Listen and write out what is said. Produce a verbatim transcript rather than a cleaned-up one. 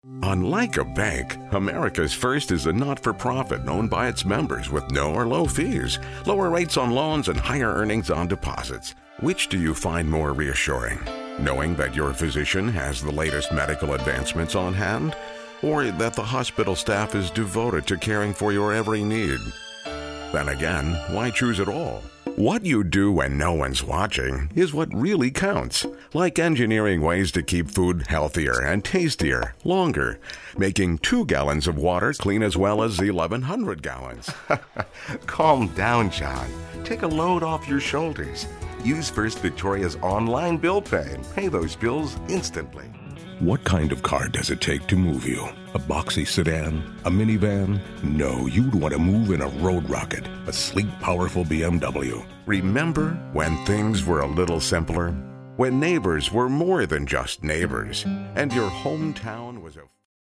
Unlike a bank, America's First is a not-for-profit owned by its members with no or low fees, lower rates on loans, and higher earnings on deposits. Which do you find more reassuring? Knowing that your physician has the latest medical advancements on hand? Or that the hospital staff is devoted to caring for your every need? Then again, why choose it all? What you do when no one's watching is what really counts. Like engineering ways to keep food healthier and tastier longer, making two gallons of water clean as well as eleven hundred gallons. Calm down, John. Take a load off your shoulders. Use First Victoria's online bill pay and pay those bills instantly. What kind of car does it take to move you? A boxy sedan? A minivan? No, you'd want to move in a Road Rocket, a sleek, powerful B M W. Remember when things were a little simpler? When neighbors were more than just neighbors, and your hometown was a